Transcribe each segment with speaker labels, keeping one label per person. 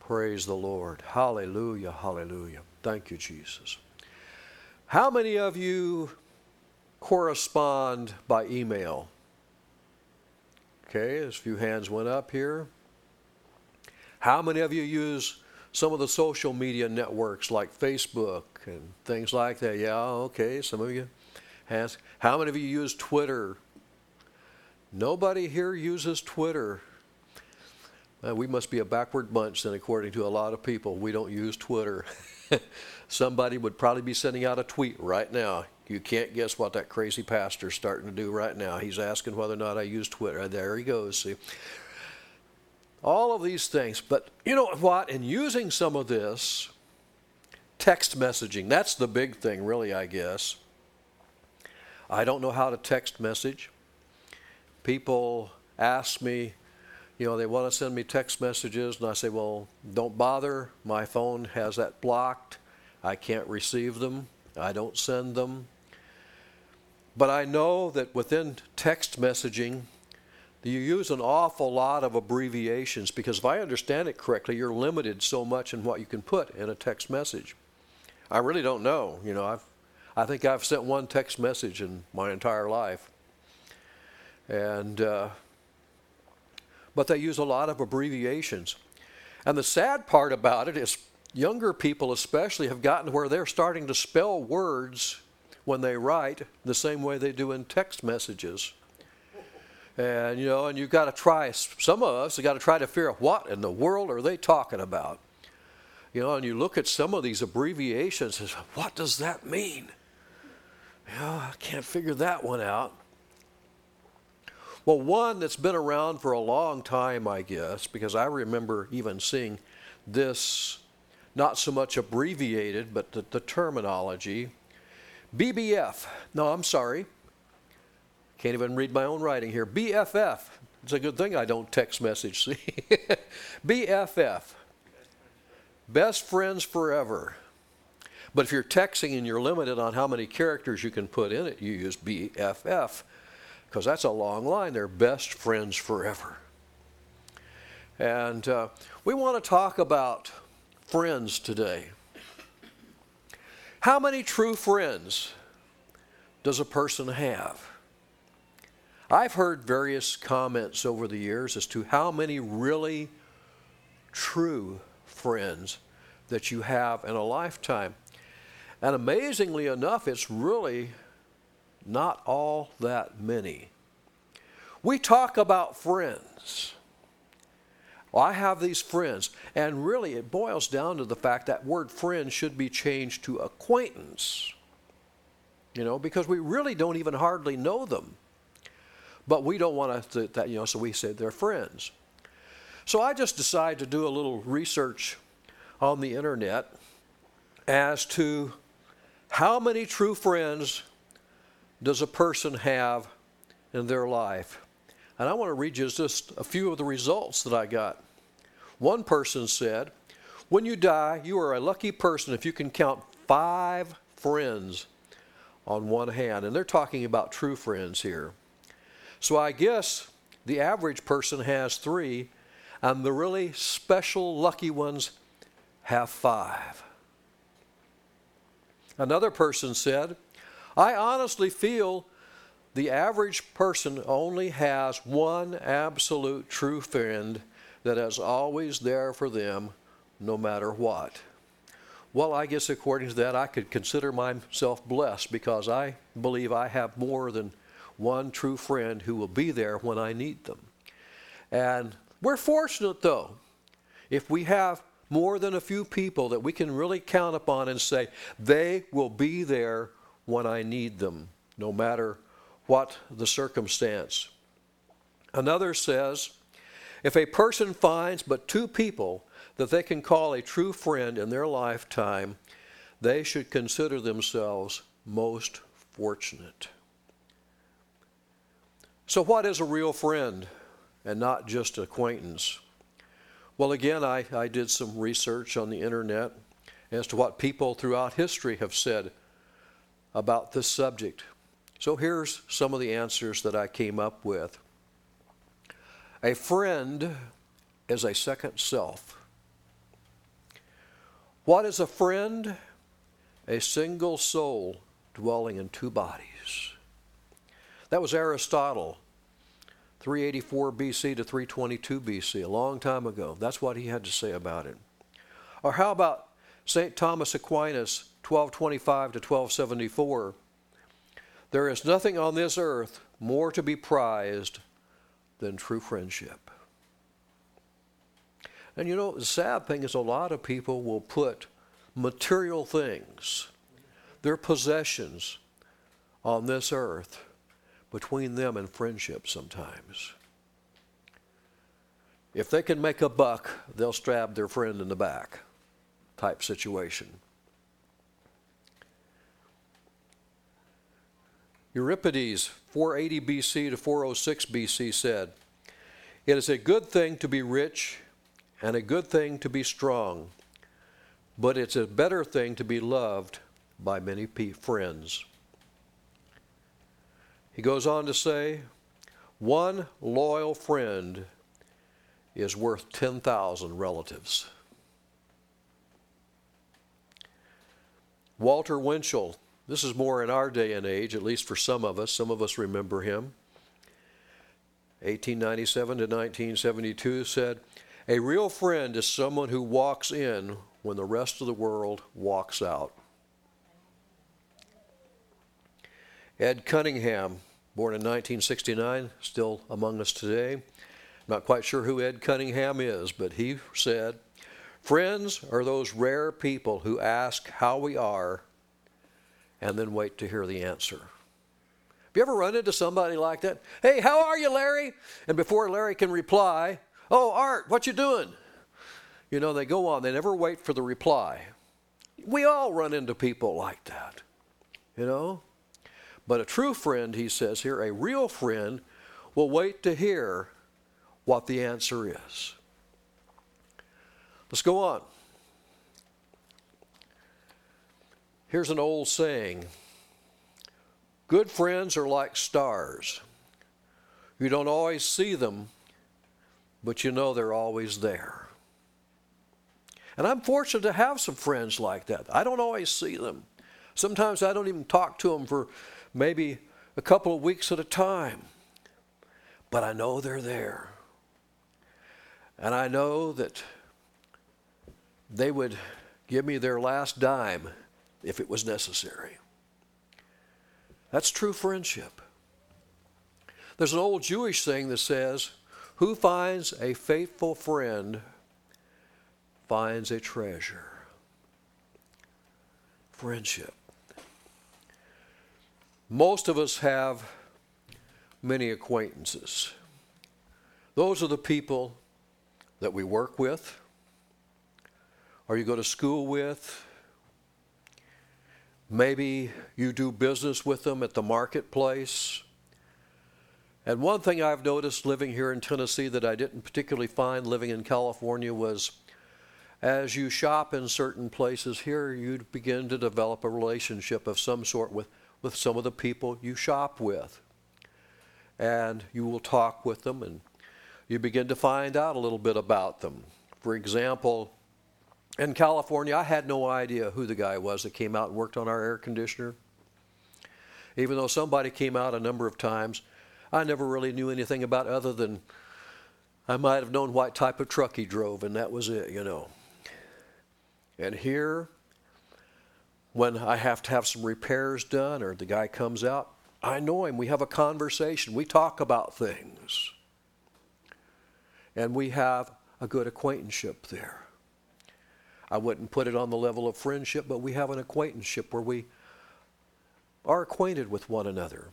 Speaker 1: Praise the Lord. Hallelujah, hallelujah. Thank you, Jesus. How many of you correspond by email? Okay, a few hands went up here. How many of you use some of the social media networks like Facebook and things like that? Yeah, okay, some of you. Hands. How many of you use Twitter? Nobody here uses Twitter. We must be a backward bunch then, according to a lot of people. We don't use Twitter. Somebody would probably be sending out a tweet right now. You can't guess what that crazy pastor's starting to do right now. He's asking whether or not I use Twitter. There he goes, see. All of these things. But you know what? In using some of this, text messaging, that's the big thing really, I guess. I don't know how to text message. People ask me, they want to send me text messages, and I say, well, don't bother. My phone has that blocked. I can't receive them. I don't send them. But I know that within text messaging, you use an awful lot of abbreviations because if I understand it correctly, you're limited so much in what you can put in a text message. I really don't know. I think I've sent one text message in my entire life. But they use a lot of abbreviations. And the sad part about it is younger people especially have gotten where they're starting to spell words when they write the same way they do in text messages. And you've got to try, some of us have got to try to figure out what in the world are they talking about. And you look at some of these abbreviations and say, what does that mean? I can't figure that one out. Well, one that's been around for a long time, I guess, because I remember even seeing this, not so much abbreviated, but the terminology. BBF. No, I'm sorry. Can't even read my own writing here. BFF. It's a good thing I don't text message. See? BFF. Best friends forever. But if you're texting and you're limited on how many characters you can put in it, you use BFF. Because that's a long line. They're best friends forever. And we want to talk about friends today. How many true friends does a person have? I've heard various comments over the years as to how many really true friends that you have in a lifetime. And amazingly enough, it's really not all that many. We talk about friends. Well, I have these friends, and really it boils down to the fact that word friend should be changed to acquaintance. Because we really don't even hardly know them. But we don't want to, so we say they're friends. So I just decided to do a little research on the internet as to how many true friends does a person have in their life. And I want to read you just a few of the results that I got. One person said, when you die, you are a lucky person if you can count 5 friends on one hand. And they're talking about true friends here. So I guess the average person has 3, and the really special lucky ones have 5. Another person said, I honestly feel the average person only has one absolute true friend that is always there for them no matter what. Well, I guess according to that, I could consider myself blessed because I believe I have more than one true friend who will be there when I need them. And we're fortunate, though, if we have more than a few people that we can really count upon and say, they will be there when I need them, no matter what the circumstance. Another says, if a person finds but 2 people that they can call a true friend in their lifetime, they should consider themselves most fortunate. So what is a real friend and not just an acquaintance? Well, again, I did some research on the internet as to what people throughout history have said about this subject. So here's some of the answers that I came up with. A friend is a second self. What is a friend? A single soul dwelling in two bodies. That was Aristotle, 384 BC to 322 BC, a long time ago. That's what he had to say about it. Or how about St. Thomas Aquinas, 1225 to 1274? There is nothing on this earth more to be prized than true friendship. And you know, the sad thing is a lot of people will put material things, their possessions on this earth, between them and friendship sometimes. If they can make a buck, they'll stab their friend in the back type situation. Euripides, 480 BC to 406 BC said, "It is a good thing to be rich and a good thing to be strong, but it's a better thing to be loved by many friends." He goes on to say, "One loyal friend is worth 10,000 relatives." Walter Winchell, this is more in our day and age, at least for some of us remember him, 1897 to 1972, said, "A real friend is someone who walks in when the rest of the world walks out." Ed Cunningham, born in 1969, still among us today. Not quite sure who Ed Cunningham is, but he said, "Friends are those rare people who ask how we are and then wait to hear the answer." Have you ever run into somebody like that? "Hey, how are you, Larry?" And before Larry can reply, "Oh, Art, what you doing?" You know, they go on. They never wait for the reply. We all run into people like that, you know. But a true friend, he says here, a real friend will wait to hear what the answer is. Let's go on. Here's an old saying. Good friends are like stars. You don't always see them, but you know they're always there. And I'm fortunate to have some friends like that. I don't always see them. Sometimes I don't even talk to them for maybe a couple of weeks at a time. But I know they're there. And I know that they would give me their last dime if it was necessary. That's true friendship. There's an old Jewish saying that says, "Who finds a faithful friend finds a treasure." Friendship. Most of us have many acquaintances. Those are the people that we work with, or you go to school with. Maybe you do business with them at the marketplace. And one thing I've noticed living here in Tennessee that I didn't particularly find living in California was as you shop in certain places here, you begin to develop a relationship of some sort with some of the people you shop with. And you will talk with them and you begin to find out a little bit about them. For example, in California, I had no idea who the guy was that came out and worked on our air conditioner. Even though somebody came out a number of times, I never really knew anything about other than I might have known what type of truck he drove, and that was it, you know. And here, when I have to have some repairs done or the guy comes out, I know him. We have a conversation. We talk about things. And we have a good acquaintanceship there. I wouldn't put it on the level of friendship, but we have an acquaintanceship where we are acquainted with one another.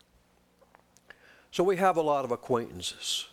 Speaker 1: So we have a lot of acquaintances.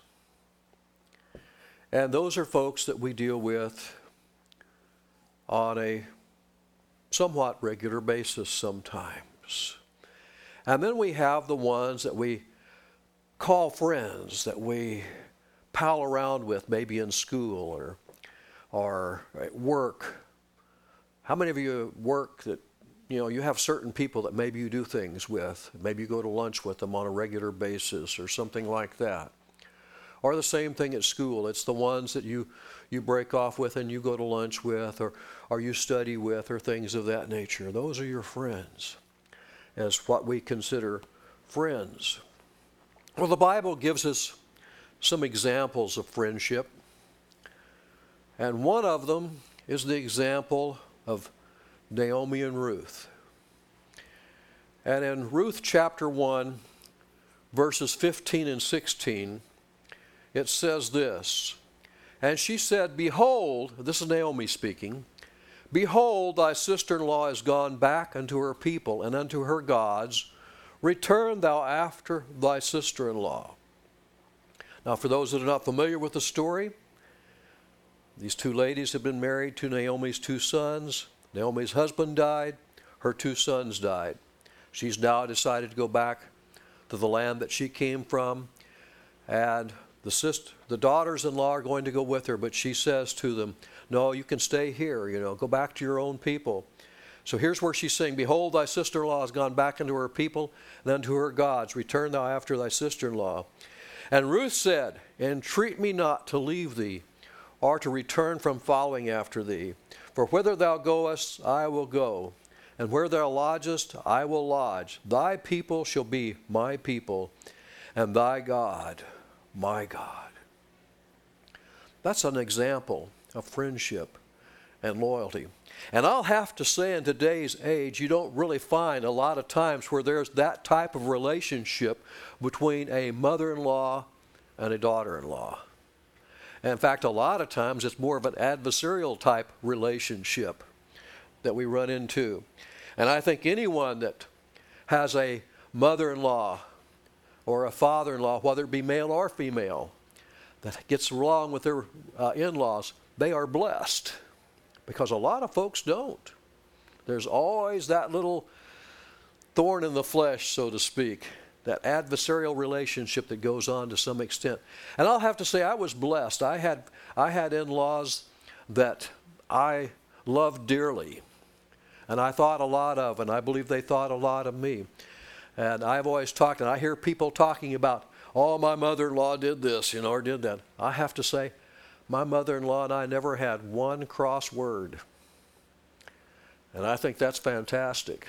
Speaker 1: And those are folks that we deal with on a somewhat regular basis sometimes. And then we have the ones that we call friends, that we pal around with, maybe in school or at work. How many of you work that, you know, you have certain people that maybe you do things with? Maybe you go to lunch with them on a regular basis or something like that. Or the same thing at school. It's the ones that you break off with and you go to lunch with, or you study with, or things of that nature. Those are your friends, as what we consider friends. Well, the Bible gives us some examples of friendship. And one of them is the example of Naomi and Ruth. And in Ruth chapter 1, verses 15 and 16, it says this, "And she said, Behold," this is Naomi speaking, "Behold, thy sister-in-law is gone back unto her people and unto her gods. Return thou after thy sister-in-law." Now, for those that are not familiar with the story, these two ladies have been married to Naomi's two sons. Naomi's husband died. Her two sons died. She's now decided to go back to the land that she came from. And the daughters-in-law are going to go with her, but she says to them, "No, you can stay here, go back to your own people." So here's where she's saying, "Behold, thy sister-in-law has gone back unto her people and unto her gods. Return thou after thy sister-in-law." And Ruth said, "Entreat me not to leave thee, or to return from following after thee. For whither thou goest, I will go, and where thou lodgest, I will lodge. Thy people shall be my people, and thy God, my God." That's an example of friendship and loyalty. And I'll have to say, in today's age, you don't really find a lot of times where there's that type of relationship between a mother-in-law and a daughter-in-law. In fact, a lot of times it's more of an adversarial type relationship that we run into. And I think anyone that has a mother-in-law or a father-in-law, whether it be male or female, that gets along with their in-laws, they are blessed. Because a lot of folks don't. There's always that little thorn in the flesh, so to speak, that adversarial relationship that goes on to some extent. And I'll have to say I was blessed. I had in-laws that I loved dearly, and I thought a lot of, and I believe they thought a lot of me. And I've always talked, and I hear people talking about, "Oh, my mother-in-law did this, or did that." I have to say, my mother-in-law and I never had one cross word. And I think that's fantastic.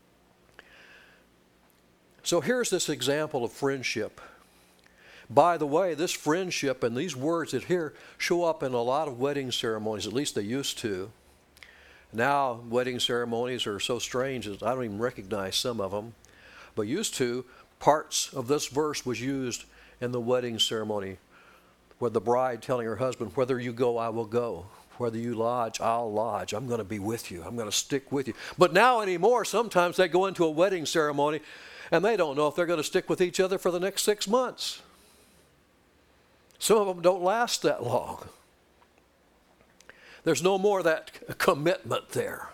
Speaker 1: So here's this example of friendship. By the way, this friendship and these words that here show up in a lot of wedding ceremonies, at least they used to. Now, wedding ceremonies are so strange that I don't even recognize some of them. But used to, parts of this verse was used in the wedding ceremony, with the bride telling her husband, "Whether you go, I will go. Whether you lodge, I'll lodge. I'm going to be with you. I'm going to stick with you." But now anymore, sometimes they go into a wedding ceremony and they don't know if they're going to stick with each other for the next 6 months. Some of them don't last that long. There's no more of that commitment there.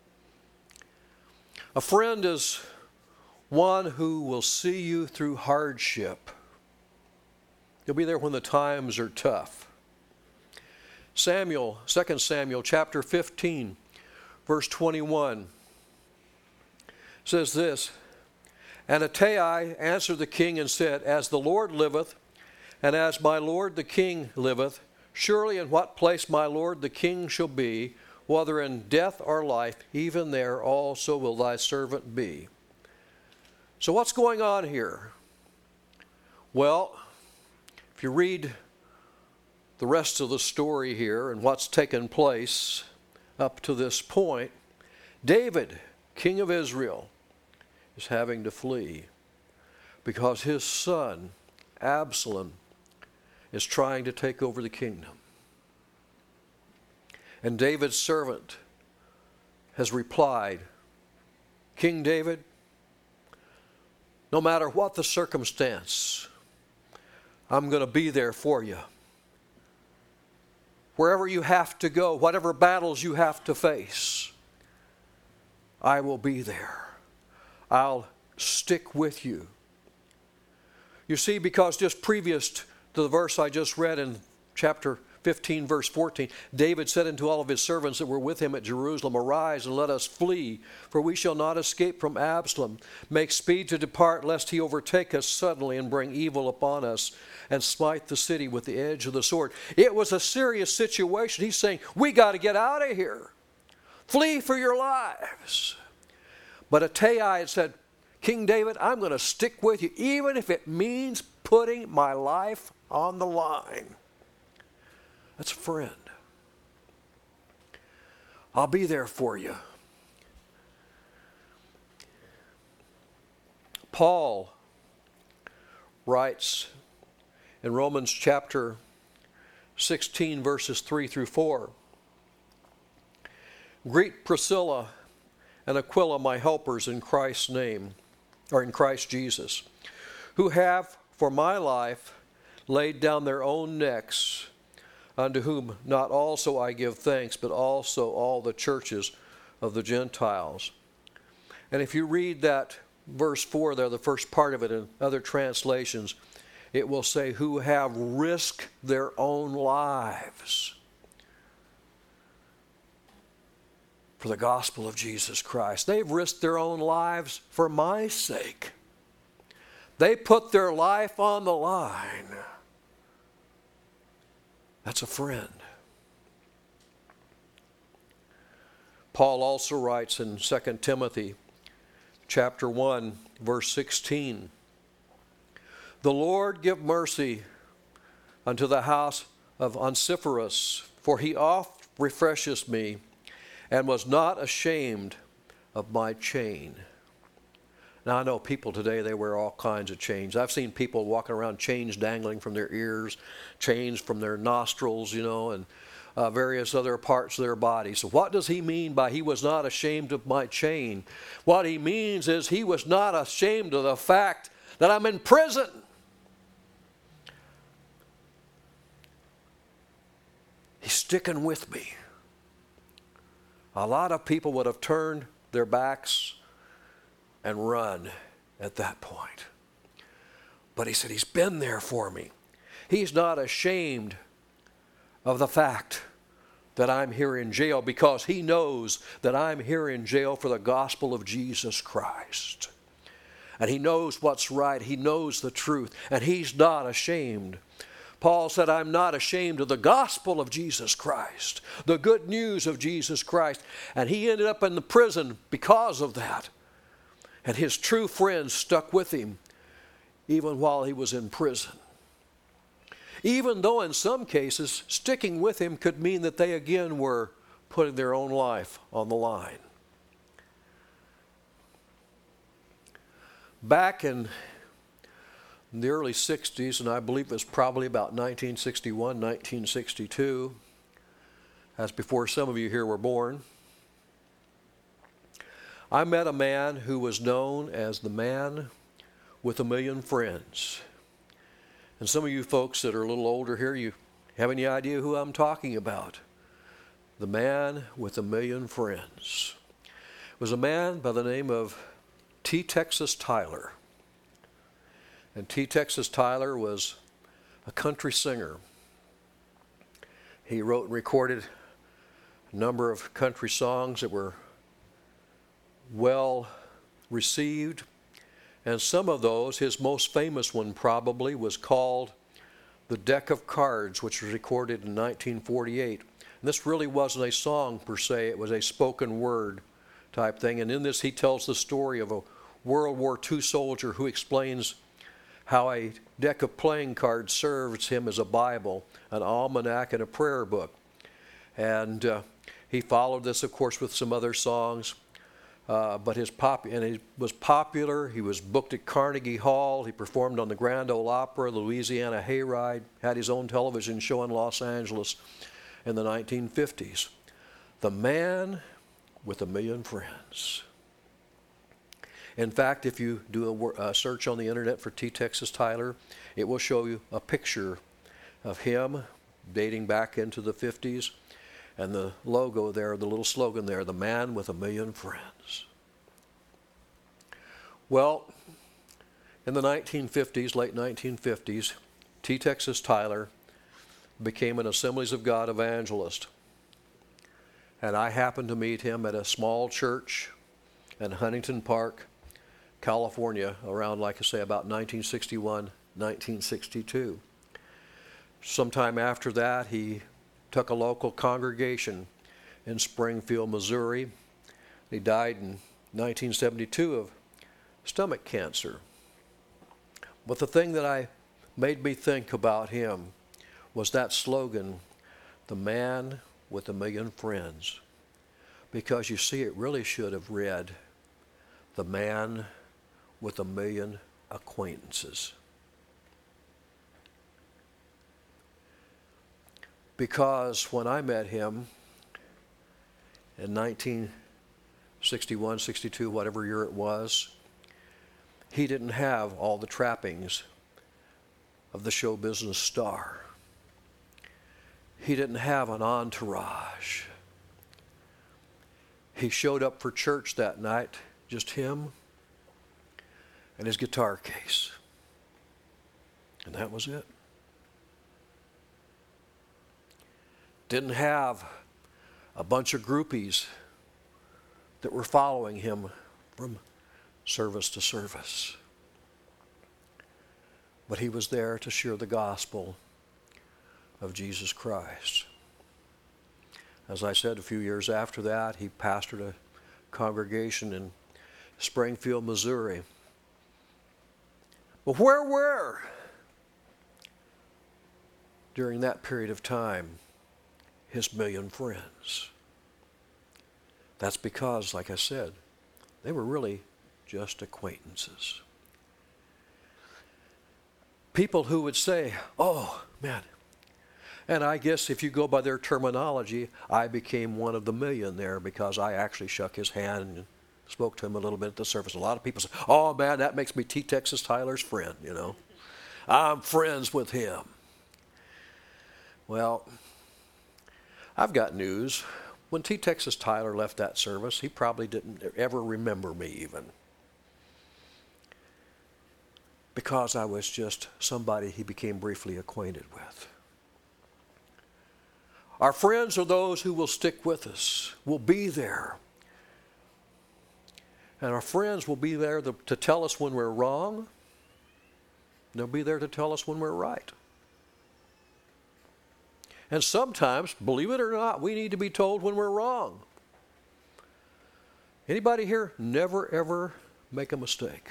Speaker 1: A friend is one who will see you through hardship. You'll be there when the times are tough. 2 Samuel chapter 15, verse 21 says this, "And Ittai answered the king and said, As the Lord liveth, and as my lord the king liveth, surely in what place my lord the king shall be, whether in death or life, even there also will thy servant be." So what's going on here? Well, if you read the rest of the story here and what's taken place up to this point, David, king of Israel, is having to flee because his son, Absalom, is trying to take over the kingdom. And David's servant has replied, "King David, no matter what the circumstance, I'm going to be there for you. Wherever you have to go, whatever battles you have to face, I will be there. I'll stick with you." You see, because just previous to the verse I just read in chapter 15 verse 14, David said unto all of his servants that were with him at Jerusalem, Arise and let us flee, for we shall not escape from Absalom. Make speed to depart, lest he overtake us suddenly and bring evil upon us and smite the city with the edge of the sword. It was a serious situation. He's saying, we got to get out of here. Flee for your lives. But Ittai had said, King David, I'm going to stick with you, even if it means putting my life on the line. That's a friend. I'll be there for you. Paul writes in Romans chapter 16, verses 3 through 4, Greet Priscilla and Aquila, my helpers in Christ's name, or in Christ Jesus, who have for my life laid down their own necks, unto whom not also I give thanks, but also all the churches of the Gentiles. And if you read that verse 4 there, the first part of it in other translations, it will say, who have risked their own lives for the gospel of Jesus Christ. They've risked their own lives for my sake. They put their life on the line. That's a friend. Paul also writes in 2 Timothy chapter 1, verse 16, The Lord give mercy unto the house of Onesiphorus, for he oft refresheth me, and was not ashamed of my chain. Now, I know people today, they wear all kinds of chains. I've seen people walking around chains dangling from their ears, chains from their nostrils, and various other parts of their body. So what does he mean by he was not ashamed of my chain? What he means is he was not ashamed of the fact that I'm in prison. He's sticking with me. A lot of people would have turned their backs and run at that point. But he said, he's been there for me. He's not ashamed of the fact that I'm here in jail, because he knows that I'm here in jail for the gospel of Jesus Christ. And he knows what's right. He knows the truth. And he's not ashamed. Paul said, I'm not ashamed of the gospel of Jesus Christ, the good news of Jesus Christ. And he ended up in the prison because of that. And his true friends stuck with him even while he was in prison. Even though in some cases, sticking with him could mean that they again were putting their own life on the line. Back in the early 60s, and I believe it was probably about 1961, 1962, that's before some of you here were born, I met a man who was known as the man with a million friends. And some of you folks that are a little older here, you have any idea who I'm talking about? The man with a million friends. It was a man by the name of T. Texas Tyler. And T. Texas Tyler was a country singer. He wrote and recorded a number of country songs that were well received, and some of those, his most famous one probably was called The Deck of Cards, which was recorded in 1948. And this really wasn't a song per se, it was a spoken word type thing. And in this he tells the story of a World War II soldier who explains how a deck of playing cards serves him as a Bible, an almanac, and a prayer book. And he followed this, of course, with some other songs. But he was popular. He was booked at Carnegie Hall. He performed on the Grand Ole Opera, the Louisiana Hayride, had his own television show in Los Angeles in the 1950s. The man with a million friends. In fact, if you do a search on the internet for T. Texas Tyler, it will show you a picture of him dating back into the 50s. And the logo there, the little slogan there, the man with a million friends. Well, in the 1950s, late 1950s, T. Texas Tyler, became an Assemblies of God evangelist. And I happened to meet him at a small church in Huntington Park, California, around, like I say, about 1961, 1962. Sometime after that, he took a local congregation in Springfield, Missouri. He died in 1972 of stomach cancer. But the thing that made me think about him was that slogan, the man with a million friends. Because you see, it really should have read, the man with a million acquaintances. Because when I met him in 1961, 62, whatever year it was, he didn't have all the trappings of the show business star. He didn't have an entourage. He showed up for church that night, just him and his guitar case. And that was it. Didn't have a bunch of groupies that were following him from service to service. But he was there to share the gospel of Jesus Christ. As I said, a few years after that, he pastored a congregation in Springfield, Missouri. But where were, during that period of time, his million friends? That's because, like I said, they were really just acquaintances. People who would say, oh, man. And I guess if you go by their terminology, I became one of the million there because I actually shook his hand and spoke to him a little bit at the service. A lot of people say, oh, man, that makes me T. Texas Tyler's friend, you know. I'm friends with him. Well, I've got news. When T. Texas Tyler left that service, he probably didn't ever remember me even. Because I was just somebody he became briefly acquainted with. Our friends are those who will stick with us, will be there. And our friends will be there to tell us when we're wrong. They'll be there to tell us when we're right. And sometimes, believe it or not, we need to be told when we're wrong. Anybody here never ever make a mistake?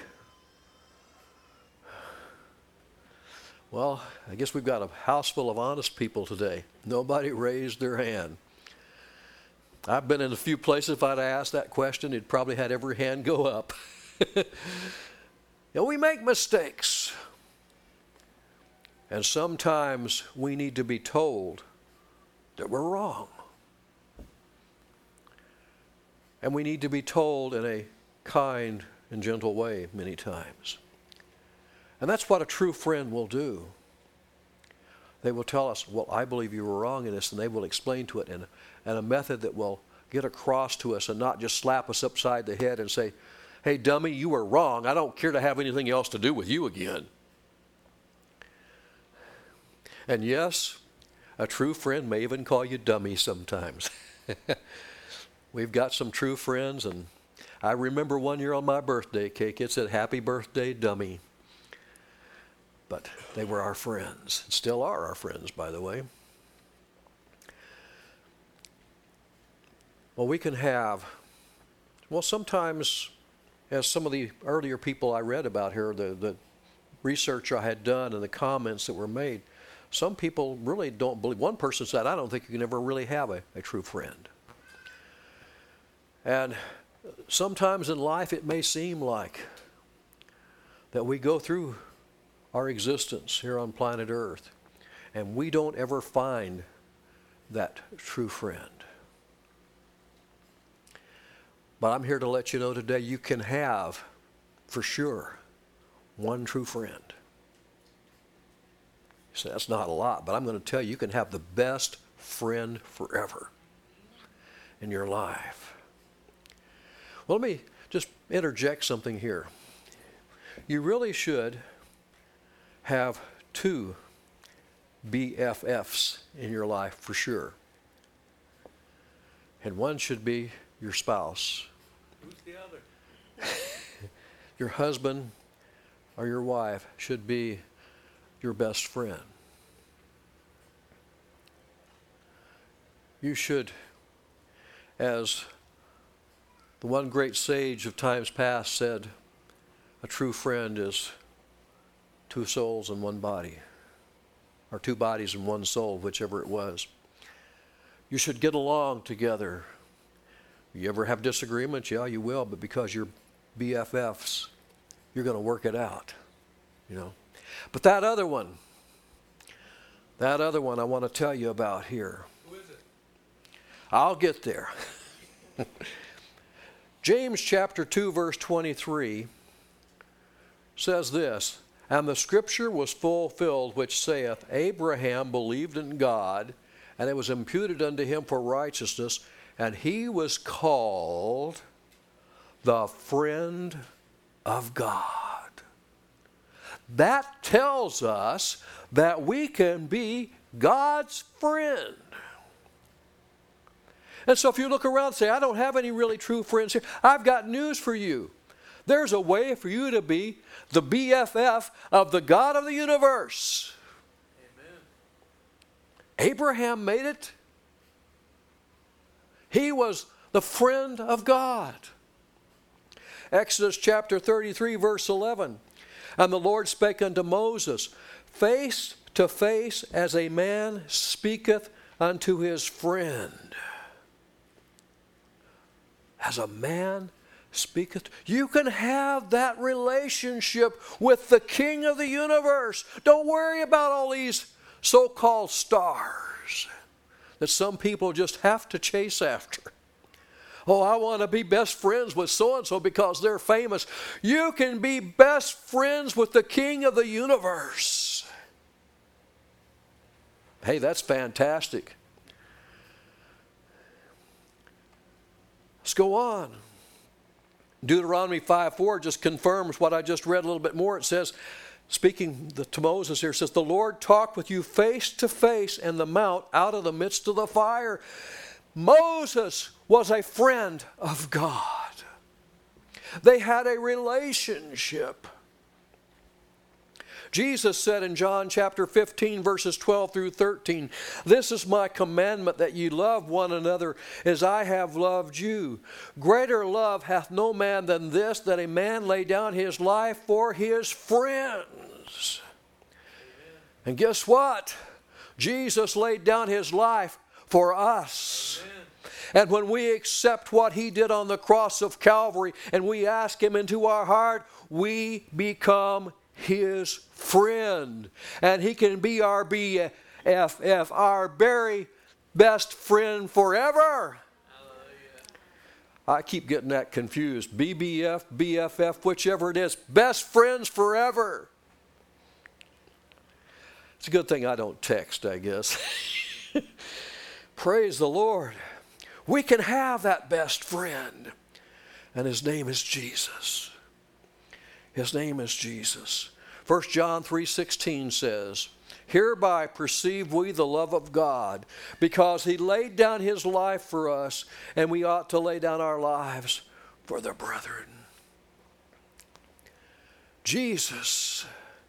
Speaker 1: Well, I guess we've got a house full of honest people today. Nobody raised their hand. I've been in a few places, if I'd asked that question, it probably had every hand go up. We make mistakes. And sometimes we need to be told that we're wrong. And we need to be told in a kind and gentle way many times. And that's what a true friend will do. They will tell us, well, I believe you were wrong in this, and they will explain to it in a method that will get across to us and not just slap us upside the head and say, hey, dummy, you were wrong. I don't care to have anything else to do with you again. And yes, a true friend may even call you dummy sometimes. We've got some true friends, and I remember one year on my birthday cake, it said, happy birthday, dummy. But they were our friends, and still are our friends, by the way. Well, we can have, sometimes, as some of the earlier people I read about here, the research I had done and the comments that were made, some people really don't believe. One person said, I don't think you can ever really have a true friend. And sometimes in life it may seem like that we go through our existence here on planet Earth, and we don't ever find that true friend. But I'm here to let you know today you can have, for sure, one true friend. You say, that's not a lot, but I'm going to tell you, you can have the best friend forever in your life. Well, let me just interject something here. You really should have two BFFs in your life for sure. And one should be your spouse.
Speaker 2: Who's the other?
Speaker 1: Your husband or your wife should be your best friend. You should, as the one great sage of times past said, a true friend is two souls in one body, or two bodies in one soul, whichever it was. You should get along together. You ever have disagreements? Yeah, you will, but because you're BFFs, you're going to work it out, you know. But that other one I want to tell you about here.
Speaker 2: Who is it?
Speaker 1: I'll get there. James chapter 2, verse 23 says this, "And the scripture was fulfilled, which saith, Abraham believed in God, and it was imputed unto him for righteousness, and he was called the friend of God." That tells us that we can be God's friend. And so if you look around and say, I don't have any really true friends here, I've got news for you. There's a way for you to be the BFF of the God of the universe.
Speaker 2: Amen.
Speaker 1: Abraham made it. He was the friend of God. Exodus chapter 33, verse 11. "And the Lord spake unto Moses, face to face as a man speaketh unto his friend." As a man speaketh. You can have that relationship with the King of the universe. Don't worry about all these so-called stars that some people just have to chase after. Oh, I want to be best friends with so-and-so because they're famous. You can be best friends with the King of the universe. Hey, that's fantastic. Let's go on. Deuteronomy 5:4 just confirms what I just read a little bit more. It says, speaking to Moses here, it says, "The Lord talked with you face to face in the mount out of the midst of the fire." Moses was a friend of God. They had a relationship. Jesus said in John chapter 15, verses 12 through 13, "This is my commandment, that ye love one another as I have loved you. Greater love hath no man than this, that a man lay down his life for his friends." Amen. And guess what? Jesus laid down his life for us. Amen. And when we accept what he did on the cross of Calvary and we ask him into our heart, we become his friend. And he can be our BFF, our very best friend forever. Hallelujah. I keep getting that confused. BBF, BFF, whichever it is. Best friends forever. It's a good thing I don't text, I guess. Praise the Lord. We can have that best friend. And his name is Jesus. His name is Jesus. 1 John 3:16 says, "Hereby perceive we the love of God, because he laid down his life for us, and we ought to lay down our lives for the brethren." Jesus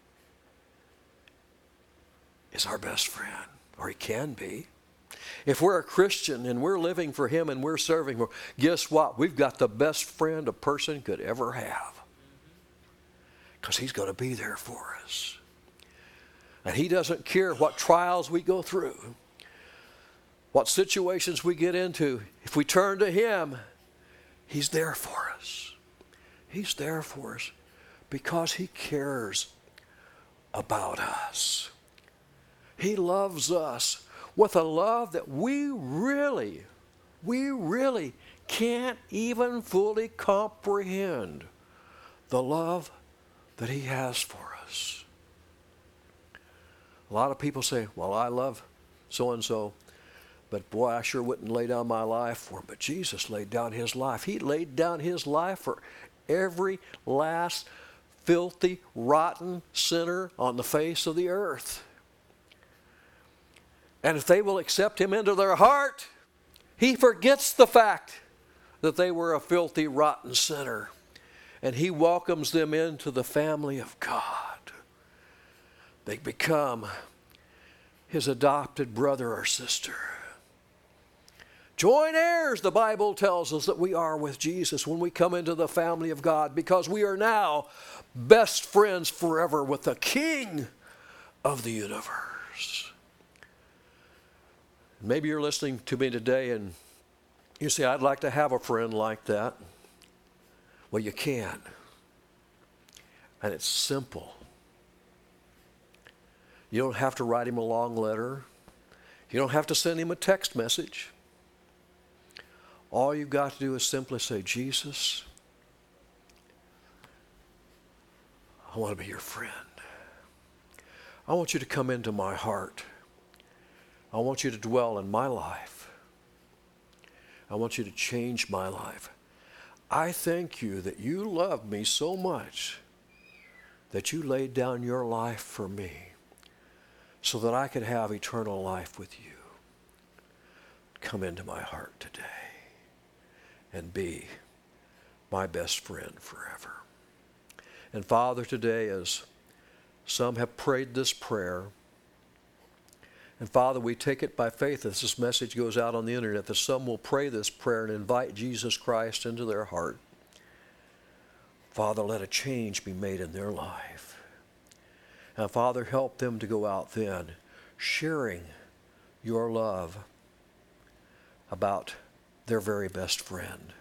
Speaker 1: is our best friend, or he can be. If we're a Christian and we're living for him and we're serving him, guess what? We've got the best friend a person could ever have. Because he's going to be there for us. And he doesn't care what trials we go through, what situations we get into. If we turn to him, he's there for us. He's there for us because he cares about us. He loves us with a love that we really can't even fully comprehend. The love that he has for us. A lot of people say, well, I love so-and-so, but boy, I sure wouldn't lay down my life for him. But Jesus laid down his life. He laid down his life for every last filthy, rotten sinner on the face of the earth. And if they will accept him into their heart, he forgets the fact that they were a filthy, rotten sinner. And he welcomes them into the family of God. They become his adopted brother or sister. Joint heirs, the Bible tells us that we are with Jesus when we come into the family of God, because we are now best friends forever with the King of the universe. Maybe you're listening to me today and you say, I'd like to have a friend like that. Well, you can. And it's simple. You don't have to write him a long letter. You don't have to send him a text message. All you've got to do is simply say, Jesus, I want to be your friend. I want you to come into my heart. I want you to dwell in my life. I want you to change my life. I thank you that you love me so much that you laid down your life for me so that I could have eternal life with you. Come into my heart today and be my best friend forever. And Father, today as some have prayed this prayer, and Father, we take it by faith as this message goes out on the internet that some will pray this prayer and invite Jesus Christ into their heart. Father, let a change be made in their life. And Father, help them to go out then sharing your love about their very best friend.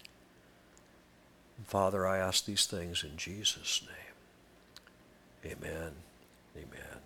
Speaker 1: And Father, I ask these things in Jesus' name. Amen. Amen.